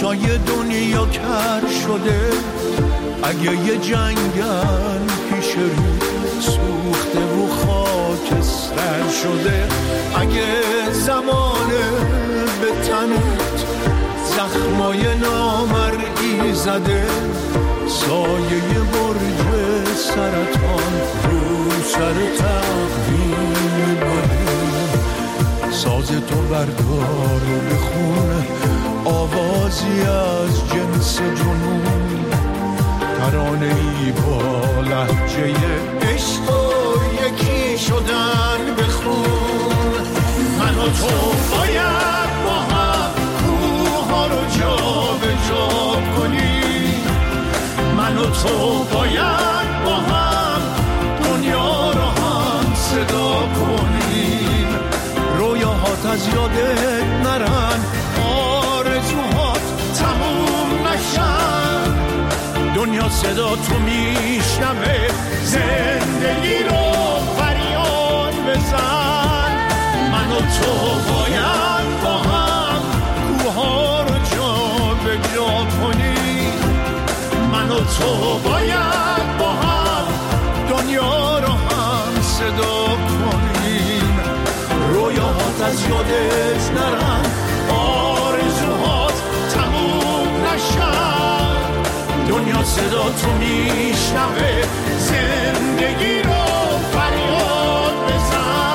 جای دنیا کر شده، اگه یه جنگل پیش رو سوخته و خاکستر شده، اگه زمانه به تنت زخمای نامرئی زده، سایه برج سرطان رو سر تقویم بده، ساز تو بردار و بخون آوازی از جنس جنون، ترانه‌ای با لهجه عشق و یکی شدن بخون. من و تو باید با هم کوها رو جا به جا کنیم، من و تو باید با هم دنیا رو هم صدا کنیم، رویاهات از یادت نرن، آرزوهات تموم نشن، دنیا صدا تو میشنوه، زندگی رو فریاد بزن. من و تو باید با هم کوها رو جا به جا کنیم، من و تو باید با هم دنیا رو هم صدا کنیم، رویاهات از یادت نرن، آرزوهات تموم نشن، دنیا صدا تو میشنوه، زندگی رو فریاد بزن.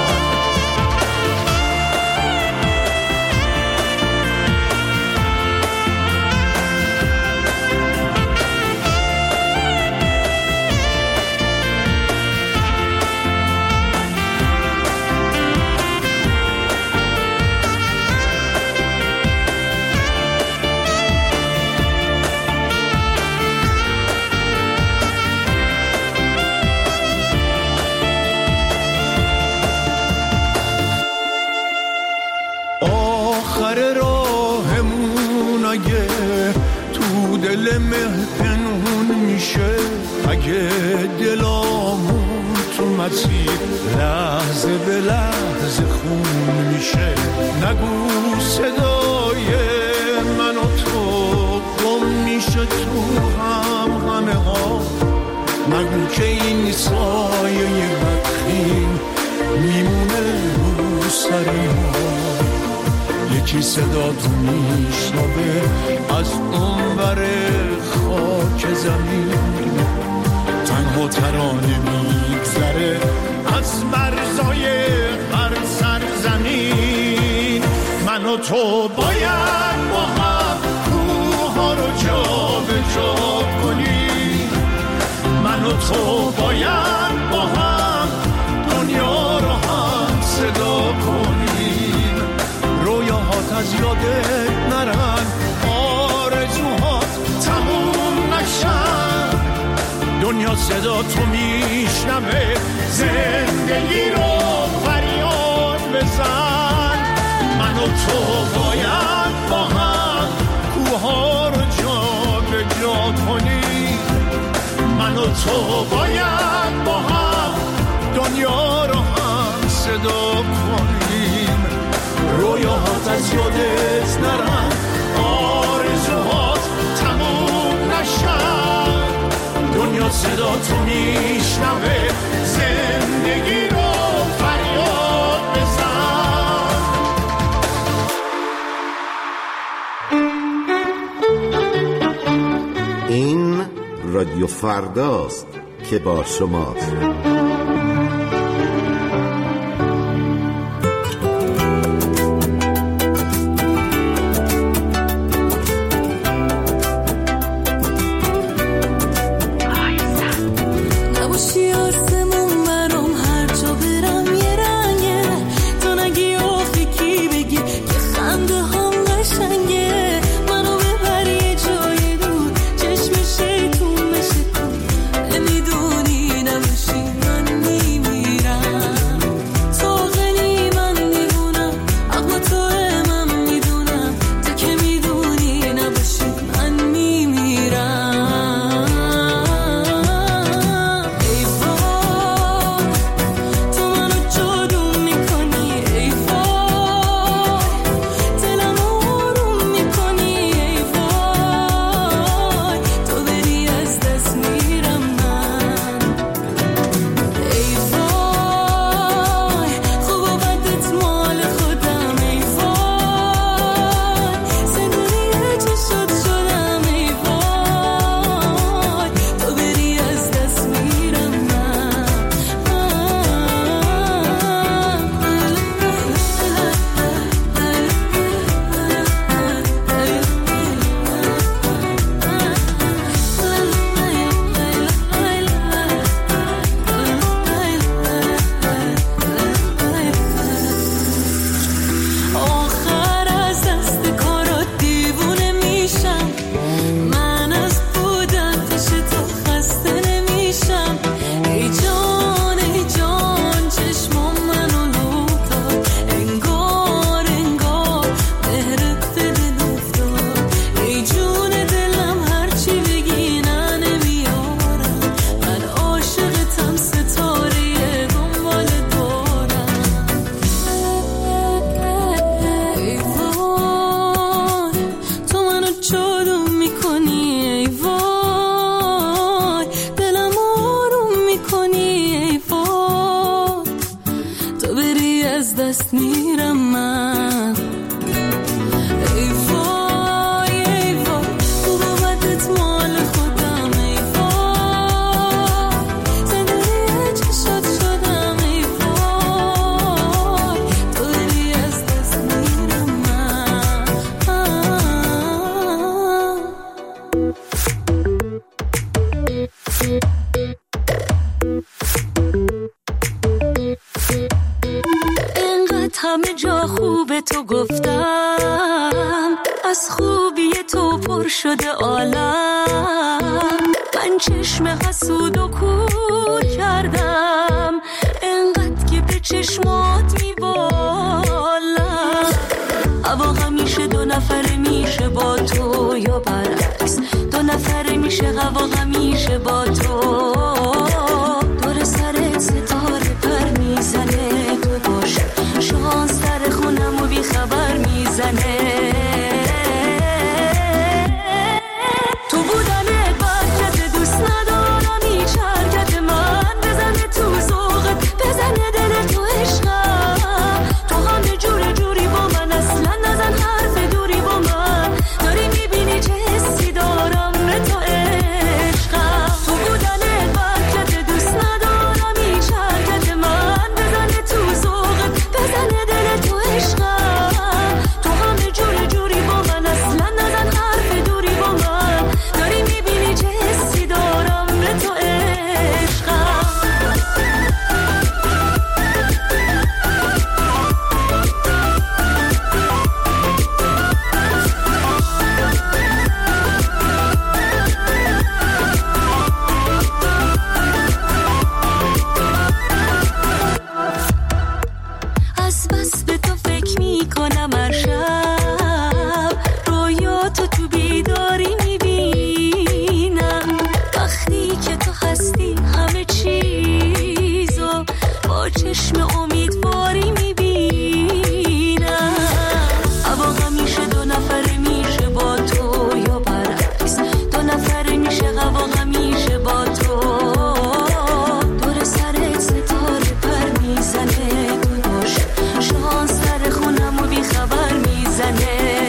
آخر راهمون اگه تو دل مه پنهون میشه، اگه دلامون تو مسیر لحظه به لحظه خون میشه، نگو صدای من و تو گم میشه تو همه ها، نگو که این سایه بدخیم میمونه رو سر ما، یکی صدا تو میشنوه از اونور خاک زمین، تنها ترانه میگذره از مرزای هر سرزمین. من و تو باید با هم کوها رو جا به جا کنیم، من و تو باید با هم دنیا رو هم صدا کنیم، رویاهات از یادت نرن، آرزوهات تموم نشن، دنیا صدا تو میشنوه، زندگی رو فریاد بزن. من و تو باید با هم کوها رو جا به جا کنیم، من و تو باید با هم دنیا رو هم صدا کنیم، رویاهات از یادت نرن، آرزوهات تموم نشن، دنیا صدا تو میشنوه، زندگی رو فریاد بزن. این رادیو فرداست که با شماست. نمیدونی نباشی دست میرم من. ای وای ای وای خوب آمدت مال خودم. ای وای زندگی چشات شدم. ای وای تو دلی از دست میرم من. اینقدر همه جا خوبه تو گفتم، از خوبی تو پر شده عالم. من چشم حسود و کور کردم، اینقدر که به چشمات میبالم. هوا همیشه دو نفره میشه با تو یا برعکس، دو نفره میشه هوا همیشه با تو. دور سرت ستاره پر میزنه، تو باش شانس در خونم و بی خبر میزنه. تو بودن برکت دوست ندارم هیچ حرکت من. بزنه تو ذوقت بزنه دل تو عشقم. تو همه جور جوری با من اصلا نزن حرف دوری با من. داری میبینی چه حسی دارم به تو عشقم. تو بودن برکت دوست ندارم هیچ حرکت من. بزنه تو ذوقت بزنه دل تو عشقم. تو همه جور جوری با من اصلا نزن حرف دوری با من. داری میبینی چه حسی دارم به تو عشقم. از بس به تو فکر میکنم هر شب، رویاتو تو بیداری میبینم. وقتی که تو هستی همه چیزو با چشم امیدواری میبینم. هوا همیشه دو نفره میشه با تو یا برعکس، دو نفره میشه هوا همیشه با تو. دور سرت ستاره پر میزنه، تو باش شانس در خونم و بی خبر میزنه.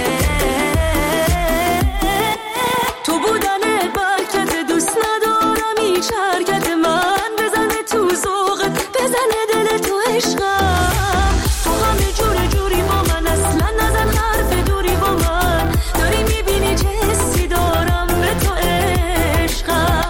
تو بودن برکت دوست ندارم هیچ حرکت من. بزنه تو ذوقت بزنه دل تو عشقم. تو همه جور جوری با من اصلا نزن حرف دوری با من. داری میبینی چه حسی دارم به تو عشقم.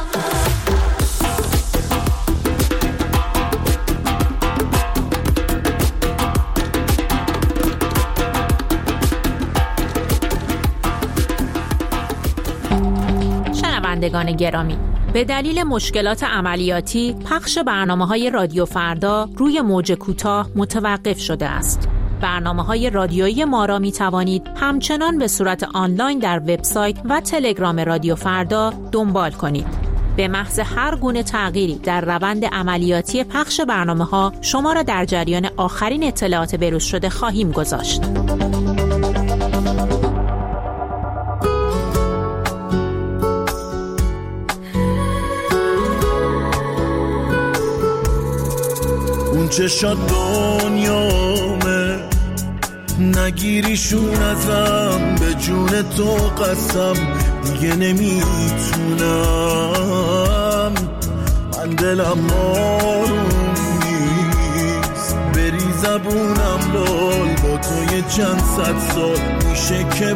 شنوندگان گرامی، به دلیل مشکلات عملیاتی پخش برنامه‌های رادیو فردا روی موج کوتاه متوقف شده است. برنامه‌های رادیویی ما را می‌توانید همچنان به صورت آنلاین در وبسایت و تلگرام رادیو فردا دنبال کنید. به محض هر گونه تغییری در روند عملیاتی پخش برنامه‌ها شما را در جریان آخرین اطلاعات بروز شده خواهیم گذاشت. اون چشات دنیامه، نگیریشون ازم، به جون تو قسم دیگه نمیتونم. من دلم آروم نیست، بری زبونم لال، با تو یه چند صد سال میشه که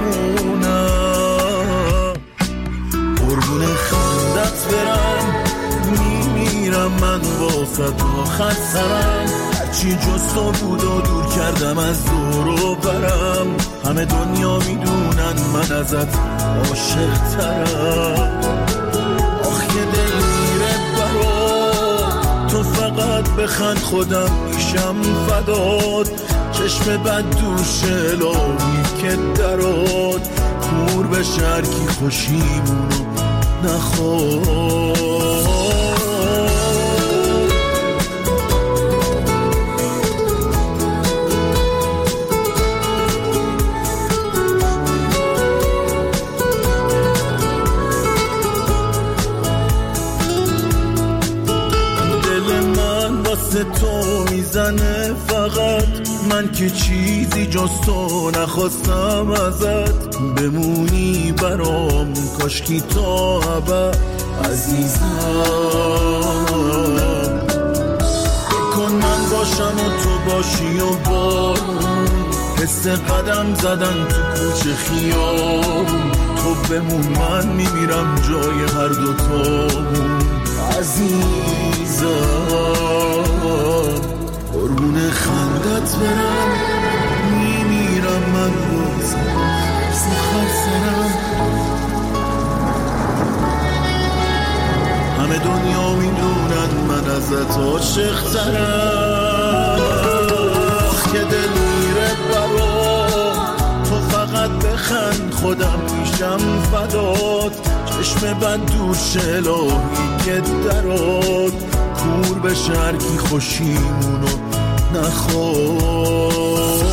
بمونم. قربون خندت برم، میمیرم من واسه آخر سرم. هرچی جز تو بود و دور کردم از دور و برم. همه دنیا میدونن من ازت عاشق ترم. آخ یه دل میره برات، تو فقط بخند خودم میشم فدات. چشم بد دوشه لاوی که درات، کور به شرکی خوشیمونو نخواد. تو میزنه فقط من که چیزی جز تو نخواستم ازت، بمونی برام کاشکی تا ابد عزیزم. بکن من باشم و تو باشی و بارون، حس قدم زدن تو کوچه خیابون، تو بمون من میمیرم جای هر دوتامون عزیزم. قربون خندت برم میمیرم من بازم سخر سرم، همه دنیا میدونن من ازت عاشق ترم، که دل میره برام تو فقط بخند خودم میشم فدات، چشم بد دور شلایی که درات کور به شرکی خوشیمونو نخواه.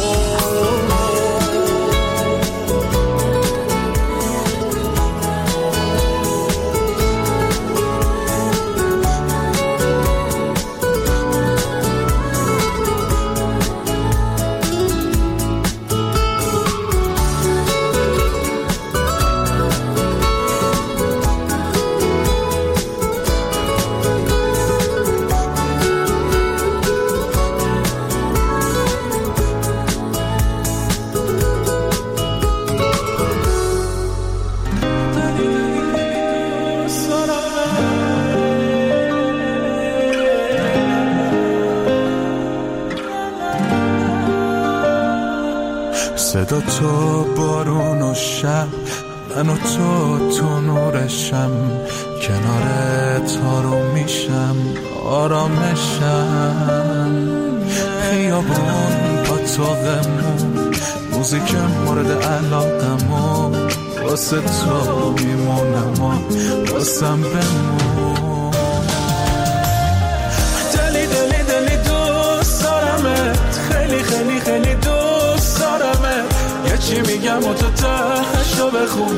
صدا تو بارون و شب، من و تو نورشم، کنارت آروم میشم آرامشم، خیابون با تو غمون، موزیک مورد علاقمون، واسه تو میمونم و واسم بمون. دلی دلی دلی دوست دارمت، خیلی خیلی خیلی دوست دارمت، یه چی میگم و تو تهشو بخون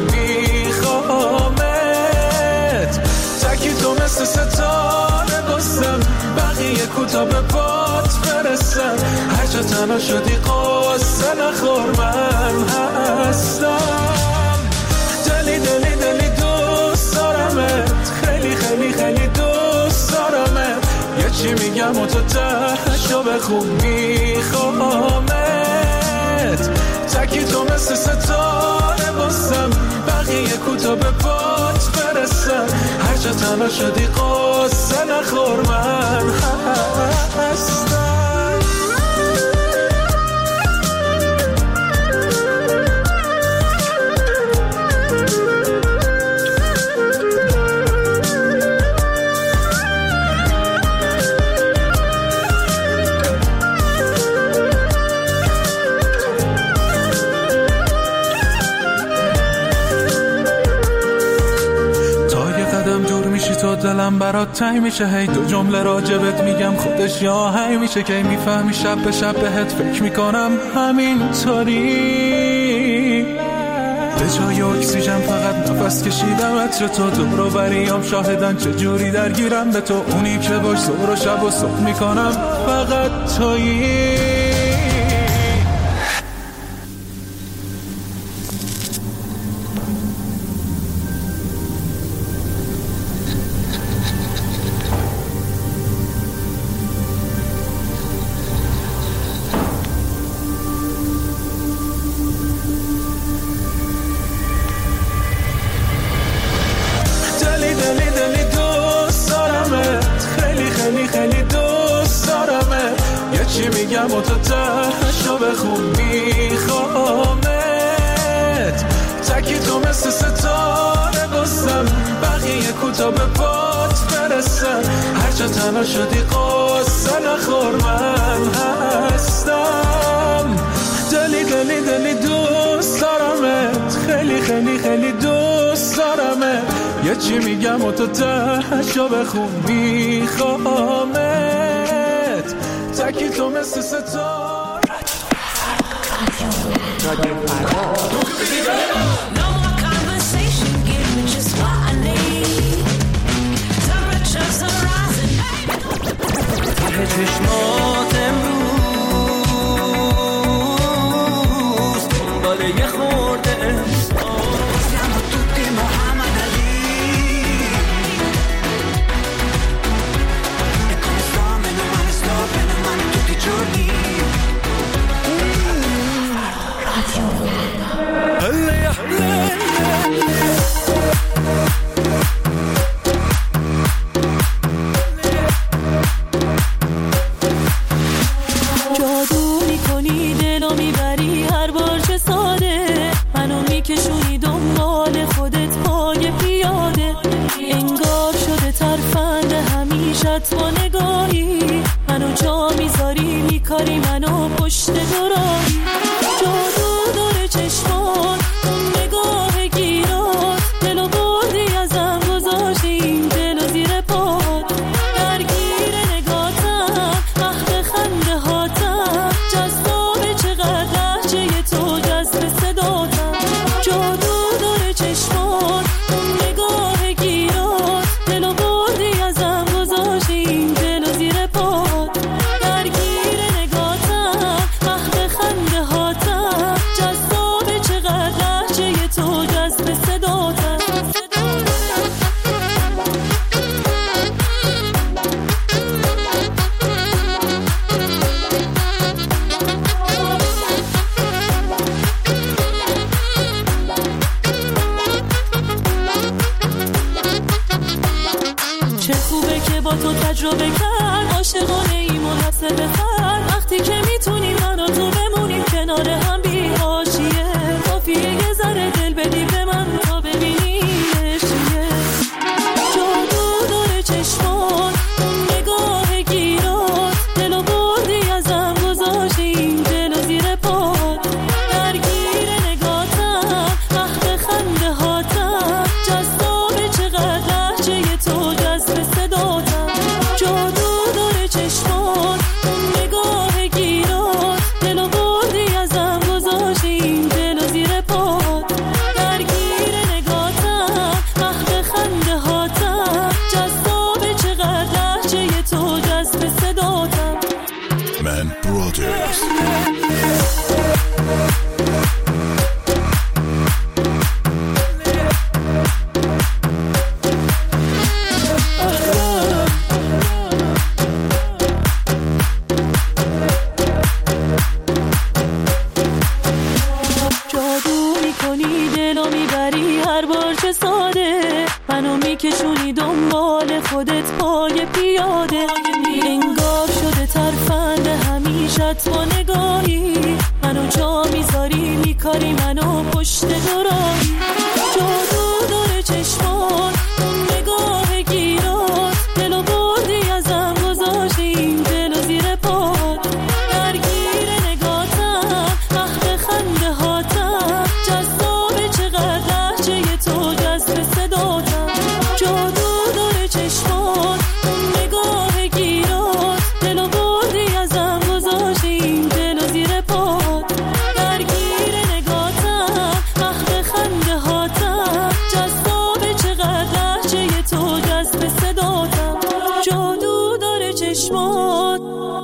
میخوامت، تکی تو مثل ستاره بستم، بقیه کوتا به پات برسن، هر جا تنها شدی قصه نخور من هستم. دلی دلی دلی دوست دارمت، خیلی خیلی خیلی دوست دارمت، یه چی میگم و تو تهشو بخون میخوامت، تکی تو مثل ستاره بستم، بقیه کوتا به پات برسن، هر جا تنها شدی قصه نخور من هستم. تو دلم برات تنگ میشه، هی دو جمله راجبت میگم خودش یا هی میشه که میفهمی شب به شب بهت فکر میکنم همینطوری، به جای اکسیژن فقط نفس کشیدم عطر تو، دور و بریام شاهدن چجوری درگیرم به تو، اونی که باش ظهر و شب و صبح میکنم فقط تویی. میگم و تو تهشو بخون میخوامت، تکی تو مثل ستاره بستم، بقیه کوتا به پات برسن، هر جا تنها شدی قصه نخور من هستم. دلی دلی دلی دوست دارمت، خیلی خیلی خیلی دوست دارمت، یه چی میگم و تو تهشو بخون میخوامت، تکی تو مثل ستاره. رادیو فردا. No more conversation, give me just what I need. Temperatures are rising. ته چشمات امروز تجربه کرد عاشقانه ای منحصر به فرد وقتی که میتونیم من و تو بمونیم کنار هم بی حاشیه کافیه یه ذره دل بدی به من تا ببینی چیه جادو داره چشمان نگاه گیرات دلو بردی ازم گذاشتی این دلو زیر پات درگیر نگاتم محو خنده هاتم جذابه چقدر لحجه تو جذب صداتم جادو داره چشمان نگاه گیرات دلو بردی ازم گذاشتی این دلو زیر پات درگیر نگاتم محو خنده هاتم جذابه چقدر لحجه تو جذب صداتم من برادرز جادو میکنی دلو میبری هر بار چه ساده منو میکشونی دنبال خودت پای پیاده انگار شده ترفند همیشت با نگاهی منو جا میذاری میکاری منو پشت دوراهی جادو داره چشمان نگاه گیرات دلو بردی ازم گذاشتی این دلو زیر پات درگیر نگاتم محو خنده هاتم جذابه چقدر لحجه تو جذب صداتم جادو داره چشمان نگاه گیرات دلو بردی ازم گذاشتی این دلو زیر پات درگیر نگاتم محو خنده هاتم جذابه چقدر لحجه تو جذب صداتم جادو داره چشمان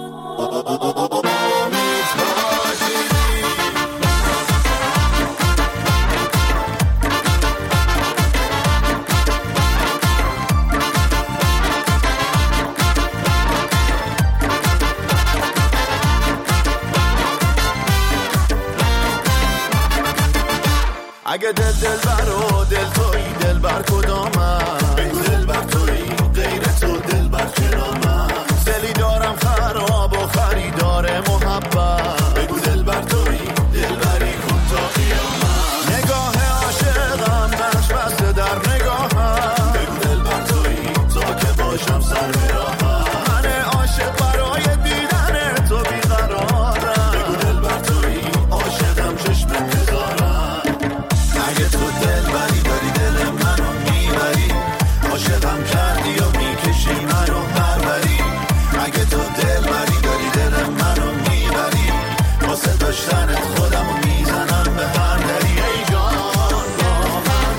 اگه دل بر و دل تویی دل بر کدامم بگو دل بر تویی غیر تو دل بر کنامم دلی دارم خراب و خریدار محبت بگو دل بر تویی دل بری کن تا قیامت نگاه عاشقم نقش بسته در نگاهم بگو دل بر تویی تا که باشم سر به راهم من عاشق برای دیدن تو بیقرارم بگو دل بر تویی عاشقم چشم انتظارم اگه تو دل بری داری دل منو میبری عاشقم کردی و میکشی منو پروری اگه تو دل بری داری دل منو میبری واسه داشتنت خودمو میزنم به هر دری ای جان با من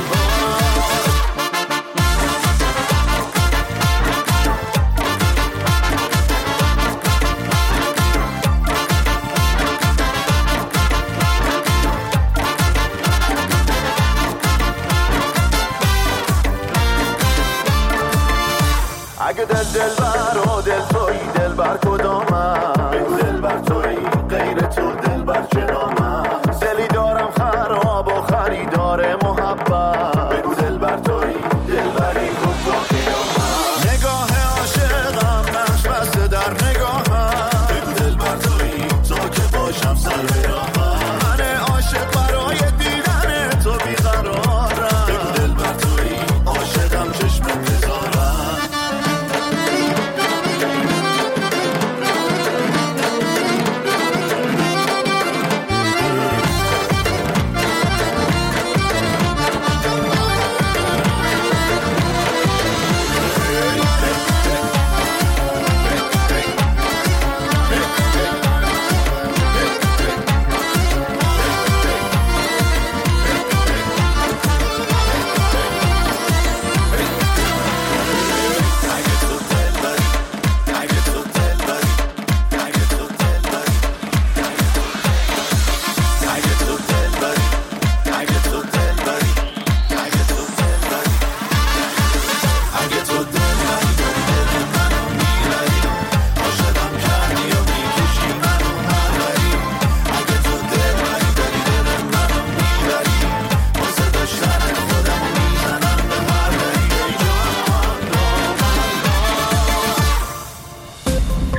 اگه دل بر و دل تویی دل بر کدامم بگو دل بر تویی غیر تو دل بر کنامم دلی دارم خراب و خریدار محبت بگو دل بر تویی دل بری کن تا قیامت نگاه عاشقم نقش بسته در نگاهم بگو دل بر تویی تا که باشم سر به راهم من عاشق برای دیدن تو بیقرارم بگو دل بر تویی عاشقم چشم انتظارم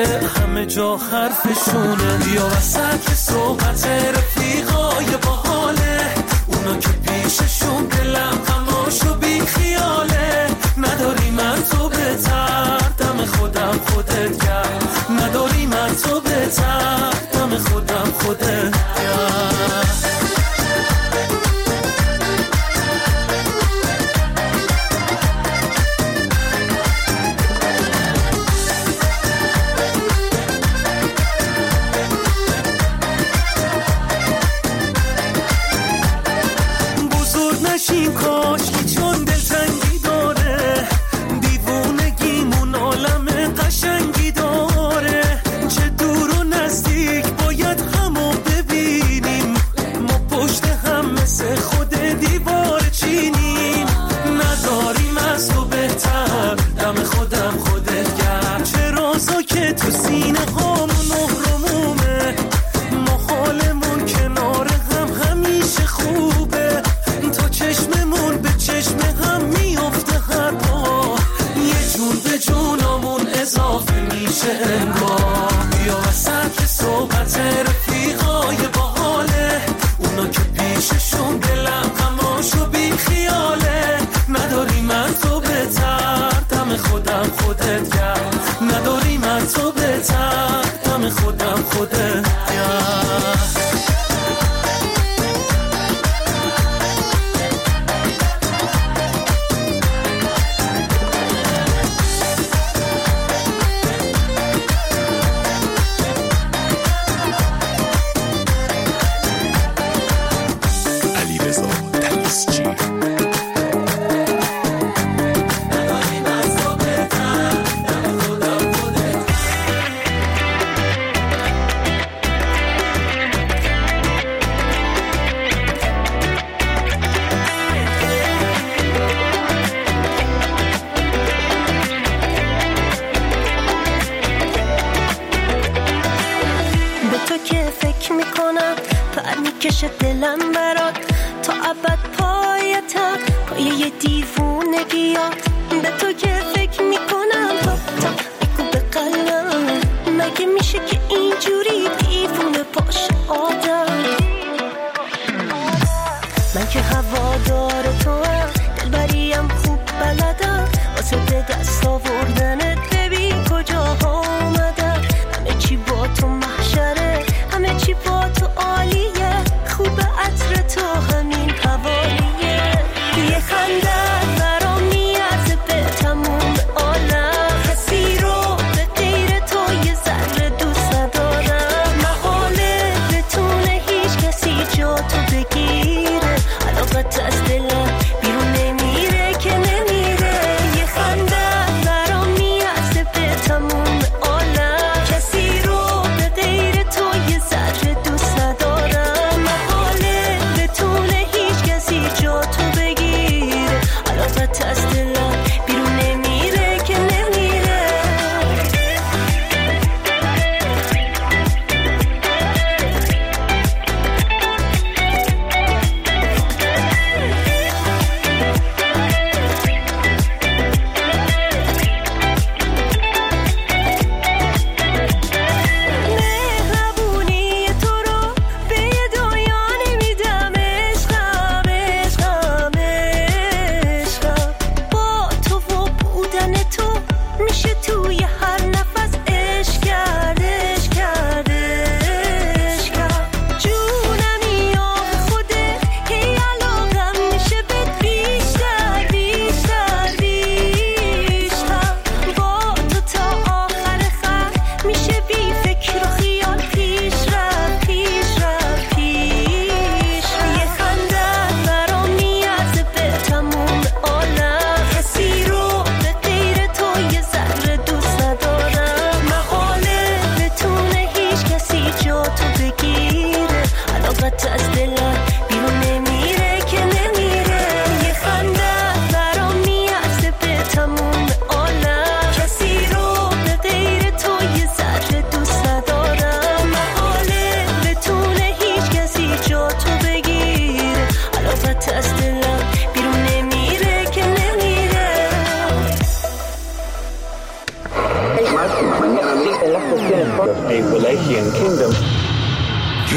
همه جا حرفشونه. بیا وسط صحبت رفیقای باحاله، اونا که پیششون دلم غماشو بی خیاله. نداری من تو بهتر دم خودم خودت گرد، نداری من تو بهتر دم خودم خودت گرد. این کاشکی چون دلتنگی داره، دیوونگیمون عالم قشنگی داره. چه دور و نزدیک باید همو ببینیم، ما پشت هم مثل خود دیوار چینیم. نداریم از تو بهتر دم خودم خودت گرد. چه رازا که تو سینه هامون نهرمومه، ما حالمون کنار هم همیشه خوبه. چشممون به چشم هم میافته هر بار، یه جون به جونمون اضافه میشه انگار. بیا وسط صحبت رفیقای باحاله، اونا که پیششون دلم غماشو بی خیاله. نداری من تو بهتر دم خودم خودت گرد، نداری من تو بهتر دم خودم خودت گرد. دلم برات تا ابد پایتم، پایه دیوونگیات. به تو که فکر میکنم تا بگو به قلبم، مگه میشه که اینجوری دیوونه باشه آدم؟ من که هوادار تو هم، دلبریم خوب بلدم، واسه به دست آوردنت ببین کجاها اومدم. همه چی با تو محشره، همه چی با تو عالیه، خوب عطر تو همین حوالیه. یه خنده برام میاد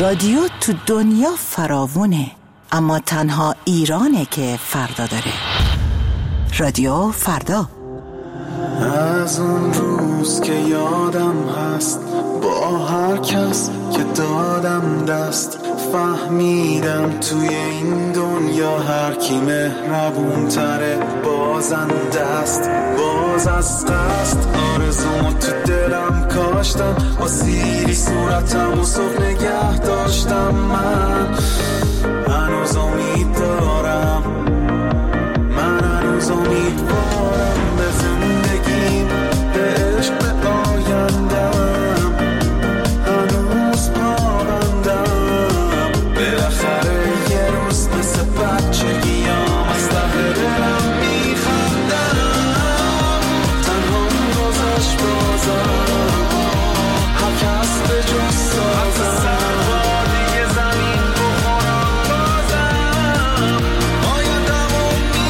رادیو تو دنیا فراوونه، اما تنها ایرانه که فردا داره. رادیو فردا. از اون روز که یادم هست با هر کس که دادم دست، فهمیدم توی این دنیا هر کی مهربون تره بازنده است. باز از قصد آرزومو تو دلم کاشتم، با سیری صورتم و صبح نگه داشتم. من هنوز امید دارم، من هنوز امیدوارم به زندگیم، به عشق، به آیندم. هنوز پابندم، بالاخره یه روز مثل بچگیام از ته دلم میخندم. تنها گذشت بازم، هر کس به جز سازم. دیگه زمین بخورم بازم، آیندمو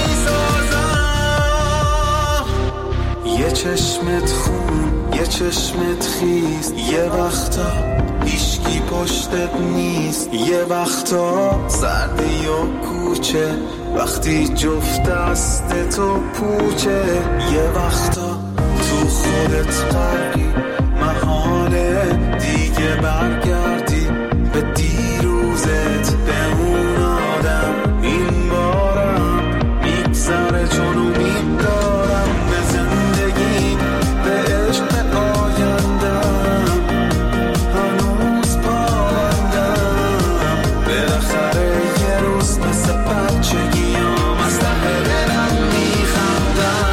میسازم. یه چشمت خون، یه چشمت خیز، یه وقتا هیچکی پشتت نیست. یه وقتا سردی و کوچه وقتی جفت دستتو پوچه. یه وقتا تو خودت غرقی، محاله دیگه برگردی به دیروزت، به اون آدم. این بارم میگذره چون امید دارم به زندگیم، به عشق، به آیندم. هنوز پابندم، بالاخره یه روز مثل بچگیام از ته دلم میخندم.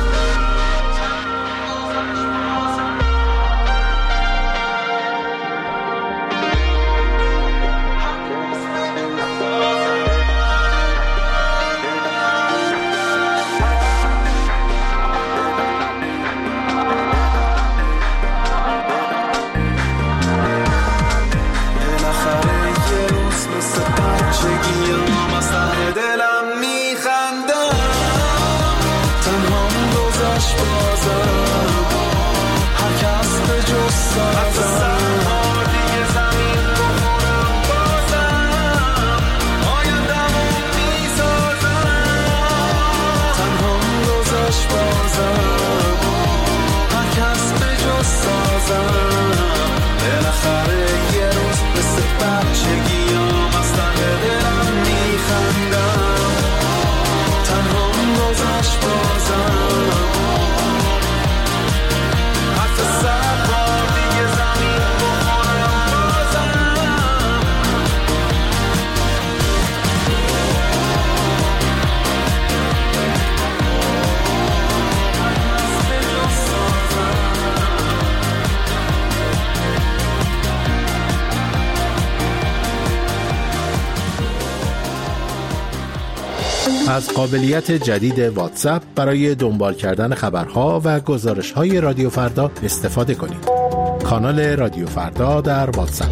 از قابلیت جدید واتساپ برای دنبال کردن خبرها و گزارش‌های رادیو فردا استفاده کنید. کانال رادیو فردا در واتساپ.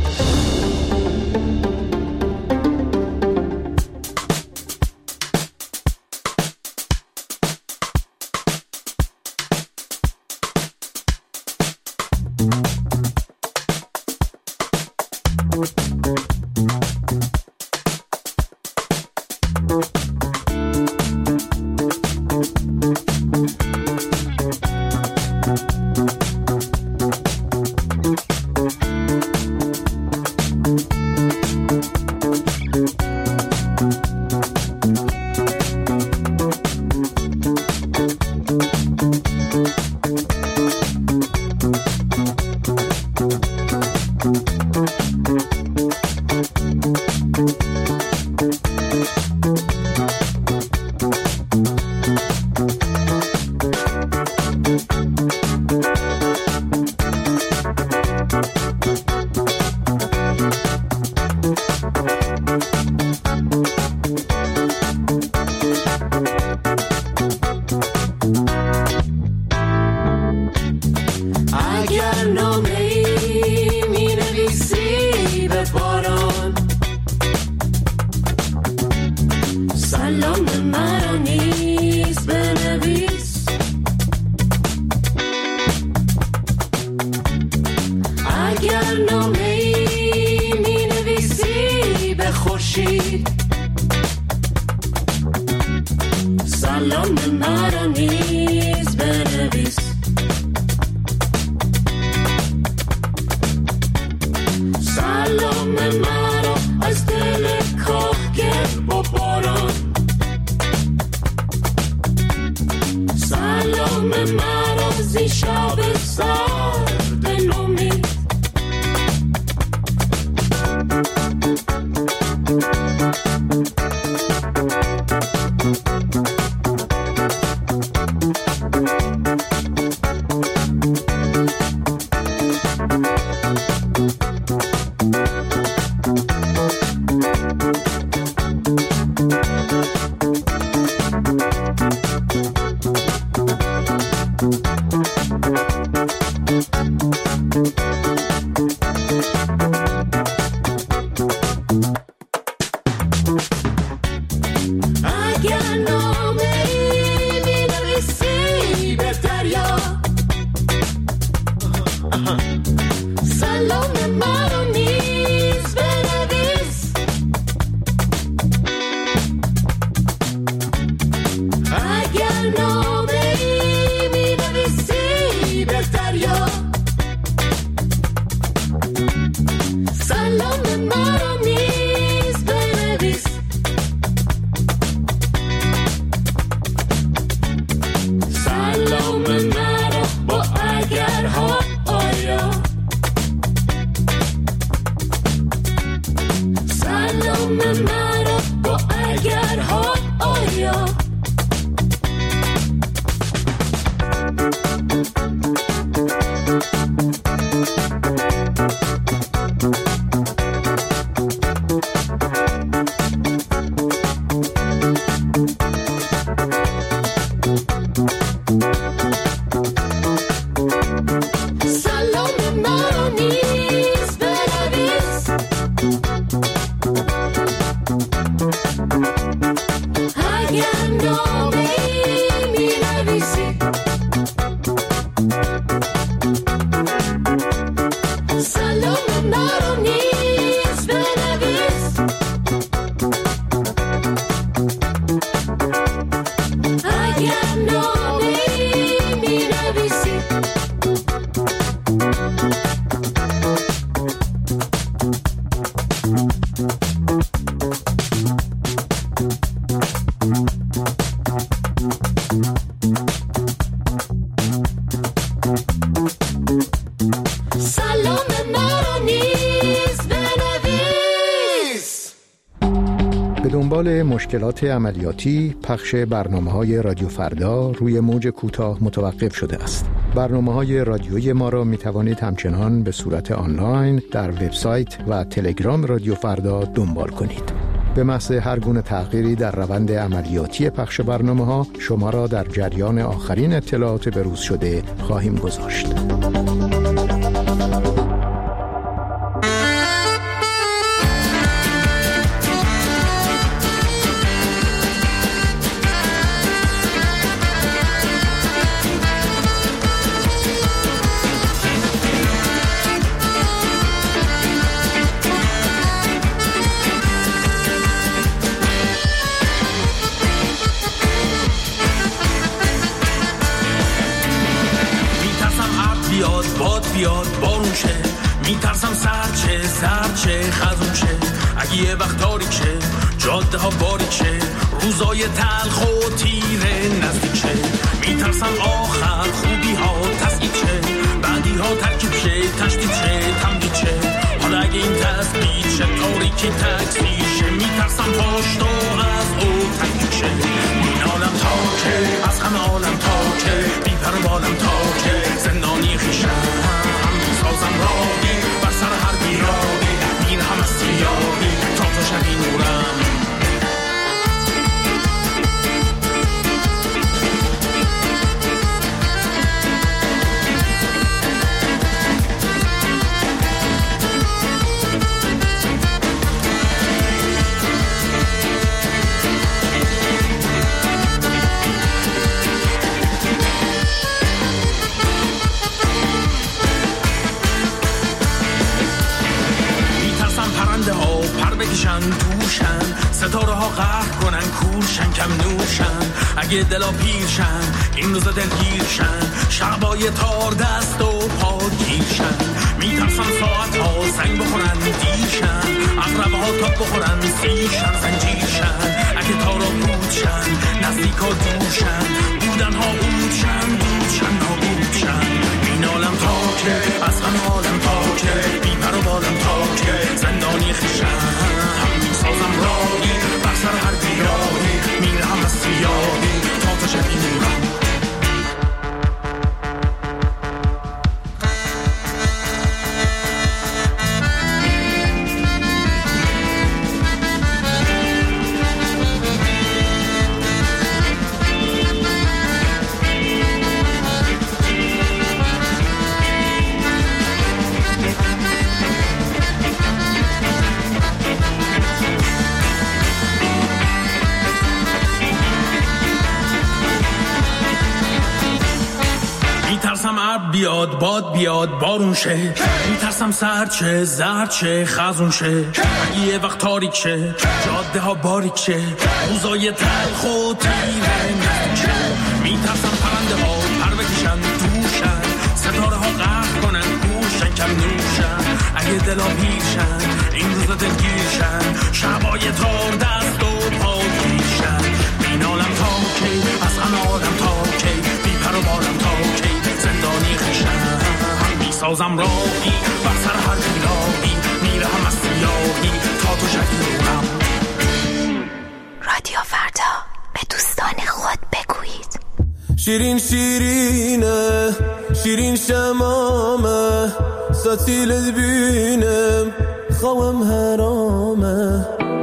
مرا نیز بنویس. سلام مرا از دل کاهگل با باران، سلام مرا زی شب سرد نومید. به دنبال مشکلات عملیاتی، پخش برنامه‌های رادیو فردا روی موج کوتاه متوقف شده است. برنامه‌های رادیویی ما را می‌توانید همچنان به صورت آنلاین در وبسایت و تلگرام رادیو فردا دنبال کنید. به محض هر گونه تغییری در روند عملیاتی پخش برنامه‌ها شما را در جریان آخرین اطلاعات بروز شده خواهیم گذاشت. بیاد بارون شه، میترسم سرد شه خزون شه، اگه یه وقت تاریک شه، جاده ها باریک شه، روزای تلخ و تیره نزدیک شه، میترسم آخر خوبی ها تسکیت شه، بعدی ها ترکیب شه، تشدید شه، تمدید شه، حالا اگه این تثبیت شه، تاریکی تکثیر شه، میترسم پاشتا از او تکیک شه، این عالم تاکه از همه عالم تاکه، بیپر بالم تاکه، زندانی خیشم سازم راهی بر سر هر بیراهی، این هم از سیاهی تا تو شبی نورم. ستاره ها قهر کنن کورشن کم نورشن اگه دلا پیرشن این روزا دلگیرشن شعبای تار دست و پا گیرشن میترسن ساعت ها زنگ بخورن دیرشن اقربه ها تا بخورن سیرشن زنجیرشن اگه تارا بودشن نزدیک ها دورشن بودن ها بودشن بودشن ها بودشن این عالم تا که از غم عالم تا که بیپر و بالم تا که زندانی خیشن سازم راهی بر سر هر بیراهی میرم از سیاهی تا تا شبی نورم میترسم عرب بیاد باد بیاد بارون شه میترسم سرد شه زرد شه خزون شه اگه یه وقت تاریک شه جاده ها باریک شه روزای تلخ و تیره نزدیک شه میترسم پرنده ها پر بکشن توشن ستاره ها قهر کنن کوشن کم نوشن اگه دلا پیرشن این روزا دلگیرشن شبای تار دست و پا گیرشن این عالم تا کی از غم عالم تا کی بیپر و بالم تا کی زندانی خیشن میسازم راهی بر سر هر بیراهی میرم از سیاهی تا تو شکیرم. رادیو فردا به دوستان خود بگویید شیرین شیرینه شیرین شمامه ستیلت بینم خوام حرامه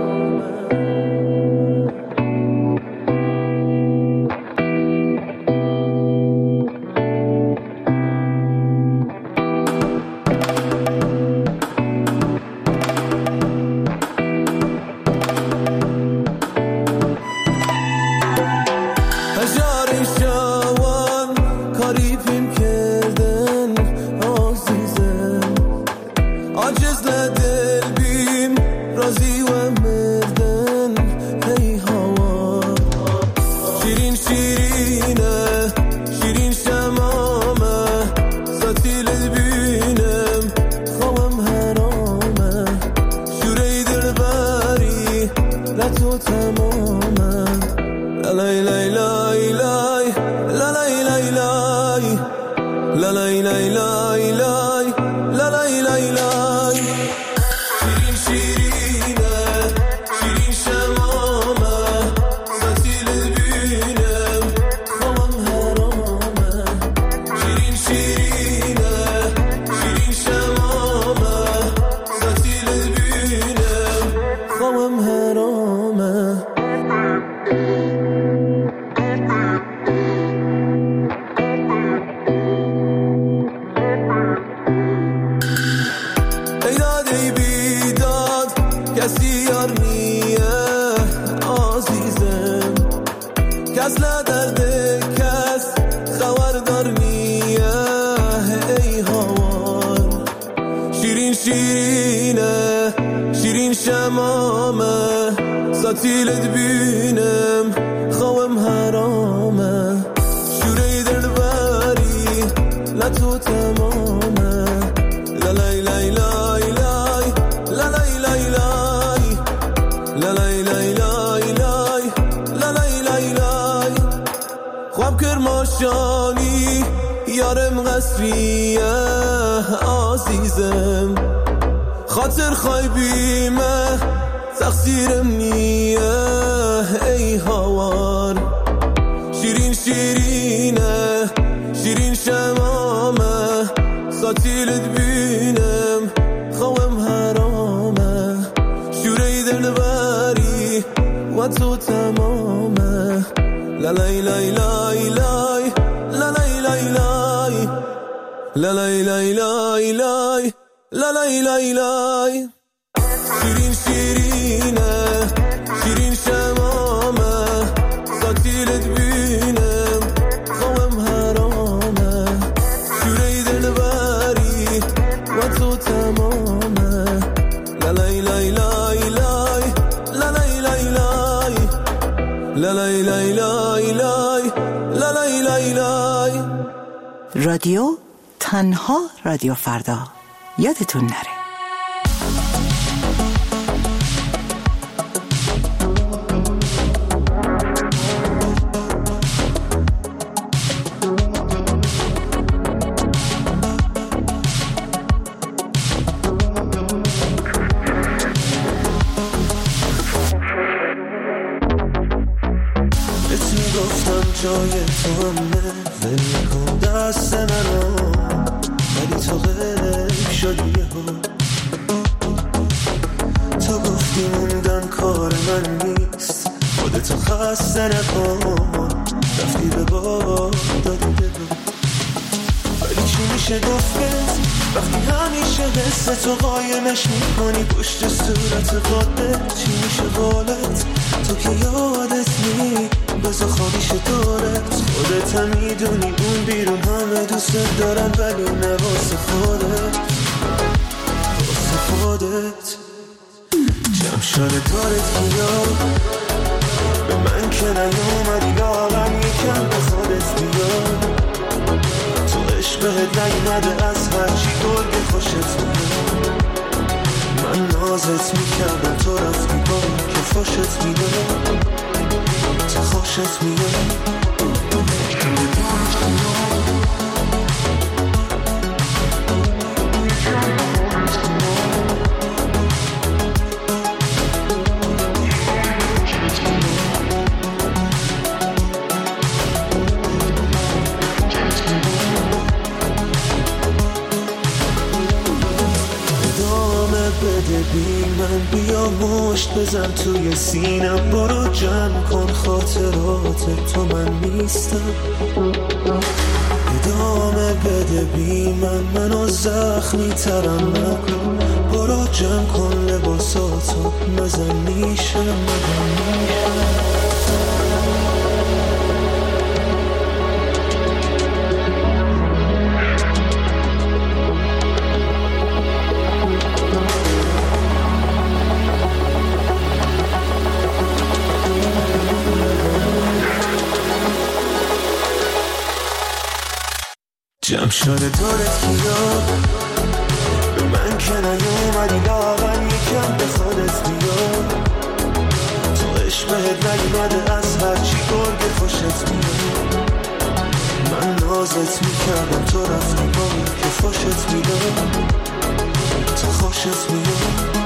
ستیلت بینم خوام حرامه شوره دلبری لطو تمامه لالای لای لای لای لالای لای لای لالای لای لای لای لالای لای لای خواب کرماشانی یارم قصریه عزیزم خاطر خایبیمه تقصیرم نیه ای هوار شیرین شیرینه شیرین شمامه ساتیلت بینم خوام حرامه شوره دلبری و تو تمامه لالای لای لای لای لالای لای لای لالای لای لای لای لالای لای لای شیرین شیرینه شیرین شمامه ساتیلت بینم خوام حرامه شوره دلبری و تو تمامه لالای لای لای لای لالای لای لای لای لای لای. رادیو تنها رادیو فردا، یادتون نره. جای تو همه ول کن دست منو، ولی تو غیب شدی ها. تو گفتی موندن کار من نیست، خودتو خسته نکن، رفتی به باد دادی به من. ولی چی میشه گفت وقتی همیشه حس تو قایمش میکنی پشت صورت خودت؟ چی میشه قولت تو که یادت نی بزا خوابیش دارت؟ خودت هم میدونی اون بیرون همه دوست دارن، ولی نه واسه خودت، واسه خودت. جمع شده دارت کیا به من که نیومدی لاغم یکم به خودت بیا. تو عشقت نگمده از هرچی گرگ خوشت میاد. من نازت میکردم تو رفتی با که خوشت میاد، تو خوشت میاد. بده بی من بیا مشت بزن توی سینم، برو جمع کن خاطرات تو من نیستم. ادامه بده بی منو زخمی ترم نکن، برو جمع کن لباساتو مزن میشم. جمع شده دارت کیا به من که نیومدی لاغم یکم به خودت بیا. تو عشقت نگمده از هرچی گرگ خوشت میاد. من نازت میکردم تو رفتی با که خوشت میاد، تو خوشت میاد.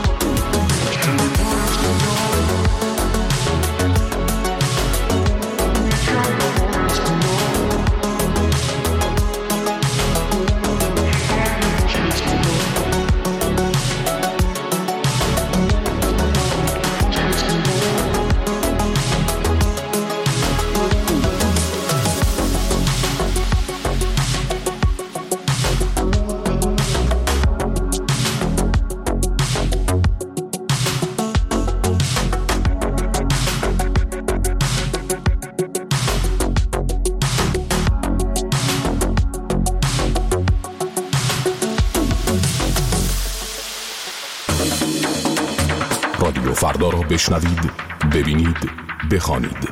رادیو فردا را بشنوید، ببینید، بخوانید.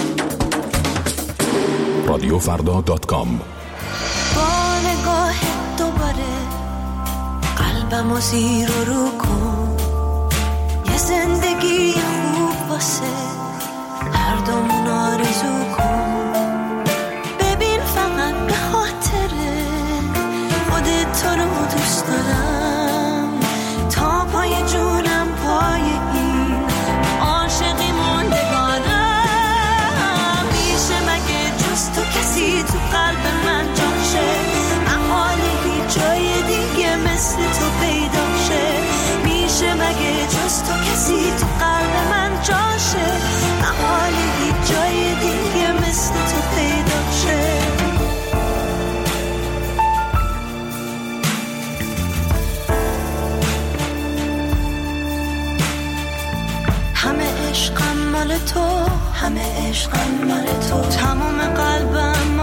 radiofrda.com. با نگاه دوباره قلبمو زیر و رو کن، یه زندگی خوب واسه هر دومون آرزو کن. ببین فقط به خاطر خودت تو رو دوست دارم، تا پای جونم پای این عاشقی موندگارم. میشه مگه جز تو کسی تو قلب من جاشه؟ احاله هیچ جای دیگه مثل تو پیدا شه. میشه مگه جز تو کسی تو قلب من جاشه؟ احاله هیچ جای دیگه مثل تو پیدا شه. همه عشقم مال تو، همه عشقم مال تو، تمام قلبم